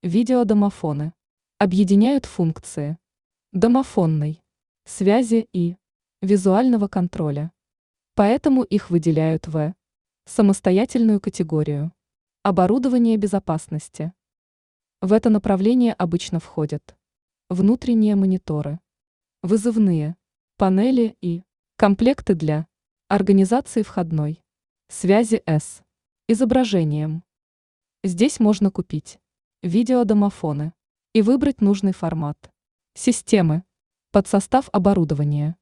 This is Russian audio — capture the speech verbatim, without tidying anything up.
Видеодомофоны объединяют функции домофонной, связи и визуального контроля. Поэтому их выделяют в самостоятельную категорию оборудование безопасности. В это направление обычно входят внутренние мониторы, вызывные панели и комплекты для организации входной связи с изображением. Здесь можно купить видеодомофоны и выбрать нужный формат системы под состав оборудования.